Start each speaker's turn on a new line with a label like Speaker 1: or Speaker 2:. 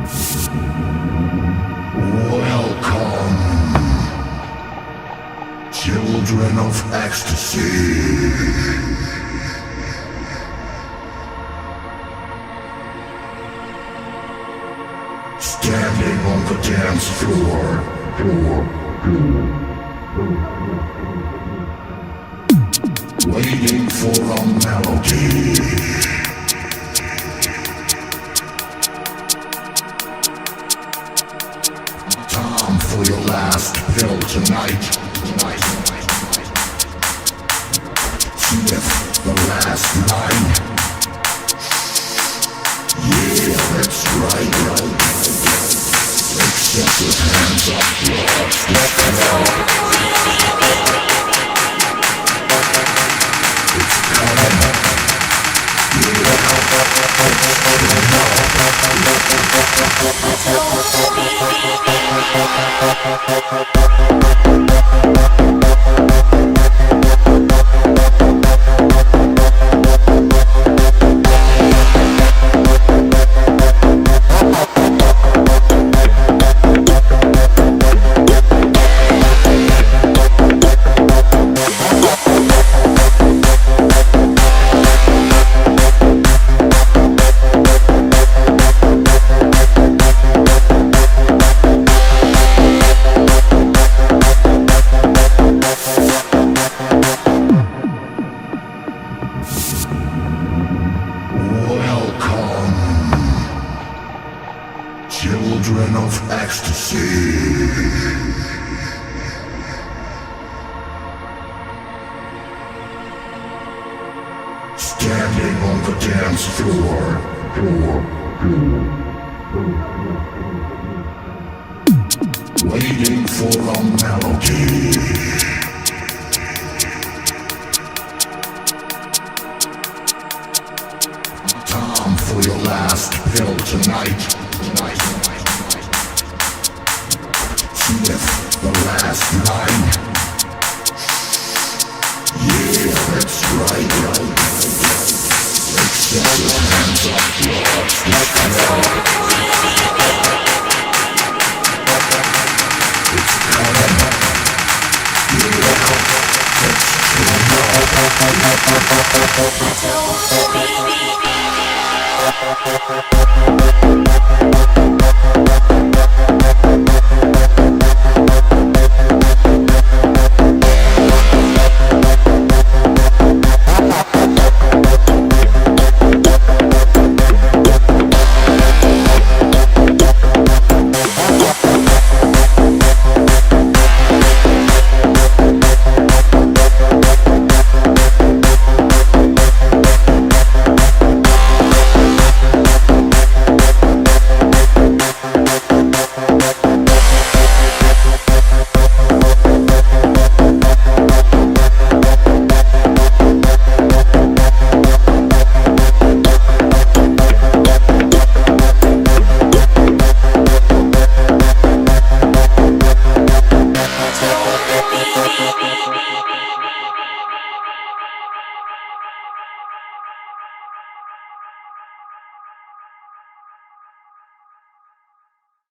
Speaker 1: Welcome, children of ecstasy. Standing on the dance floor. Waiting for a melody. Time for your last pill tonight. Sniff the last line. Yeah, that's right. Excessive hands up, blood, step it's coming. Welcome, children of ecstasy. Standing on the dance floor. Waiting for a melody. Time for your last pill tonight. Sniff the last line. Yeah, that's right. Excessive hands up, blood, step it's coming. Yeah, that's true.